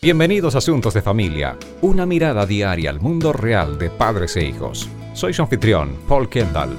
Bienvenidos a Asuntos de Familia, una mirada diaria al mundo real de padres e hijos. Soy su anfitrión, Paul Kendall.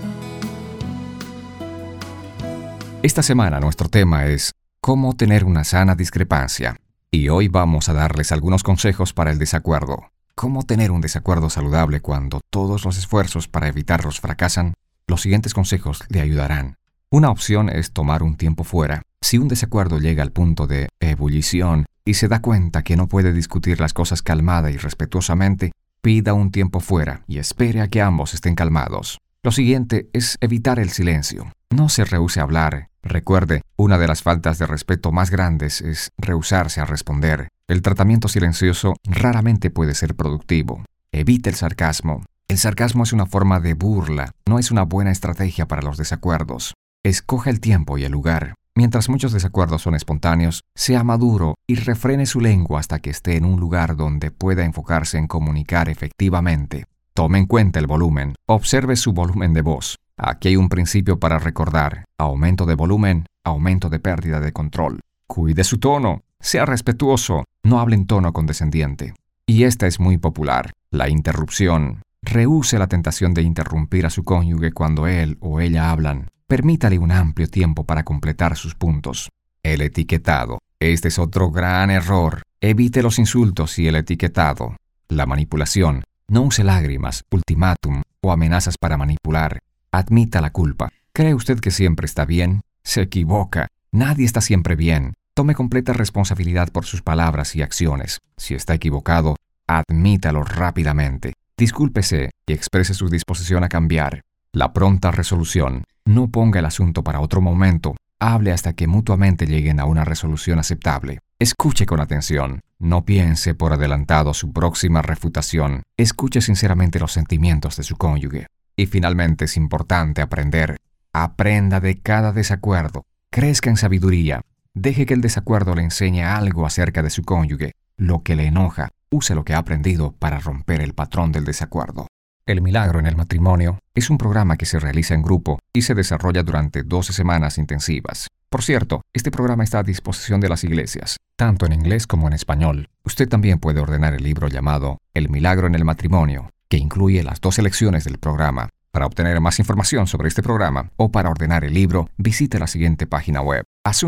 Esta semana nuestro tema es cómo tener una sana discrepancia. Y hoy vamos a darles algunos consejos para el desacuerdo. ¿Cómo tener un desacuerdo saludable cuando todos los esfuerzos para evitarlos fracasan? Los siguientes consejos le ayudarán. Una opción es tomar un tiempo fuera. Si un desacuerdo llega al punto de ebullición y se da cuenta que no puede discutir las cosas calmada y respetuosamente, pida un tiempo fuera y espere a que ambos estén calmados. Lo siguiente es evitar el silencio. No se rehúse a hablar. Recuerde, una de las faltas de respeto más grandes es rehusarse a responder. El tratamiento silencioso raramente puede ser productivo. Evite el sarcasmo. El sarcasmo es una forma de burla, no es una buena estrategia para los desacuerdos. Escoja el tiempo y el lugar. Mientras muchos desacuerdos son espontáneos, sea maduro y refrene su lengua hasta que esté en un lugar donde pueda enfocarse en comunicar efectivamente. Tome en cuenta el volumen. Observe su volumen de voz. Aquí hay un principio para recordar. Aumento de volumen, aumento de pérdida de control. Cuide su tono. Sea respetuoso. No hable en tono condescendiente. Y esta es muy popular. La interrupción. Rehúse la tentación de interrumpir a su cónyuge cuando él o ella hablan. Permítale un amplio tiempo para completar sus puntos. El etiquetado. Este es otro gran error. Evite los insultos y el etiquetado. La manipulación. No use lágrimas, ultimátum o amenazas para manipular. Admita la culpa. ¿Cree usted que siempre está bien? Se equivoca. Nadie está siempre bien. Tome completa responsabilidad por sus palabras y acciones. Si está equivocado, admítalo rápidamente. Discúlpese y exprese su disposición a cambiar. La pronta resolución. No ponga el asunto para otro momento. Hable hasta que mutuamente lleguen a una resolución aceptable. Escuche con atención. No piense por adelantado su próxima refutación. Escuche sinceramente los sentimientos de su cónyuge. Y finalmente es importante aprender. Aprenda de cada desacuerdo. Crezca en sabiduría. Deje que el desacuerdo le enseñe algo acerca de su cónyuge. Lo que le enoja. Use lo que ha aprendido para romper el patrón del desacuerdo. El Milagro en el Matrimonio es un programa que se realiza en grupo y se desarrolla durante 12 semanas intensivas. Por cierto, este programa está a disposición de las iglesias, tanto en inglés como en español. Usted también puede ordenar el libro llamado El Milagro en el Matrimonio, que incluye las 2 lecciones del programa. Para obtener más información sobre este programa o para ordenar el libro, visite la siguiente página web,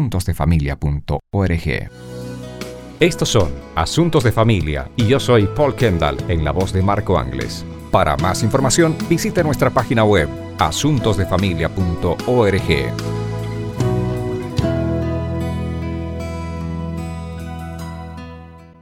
asuntosdefamilia.org. Estos son Asuntos de Familia y yo soy Paul Kendall en la voz de Marco Angles. Para más información, visite nuestra página web asuntosdefamilia.org.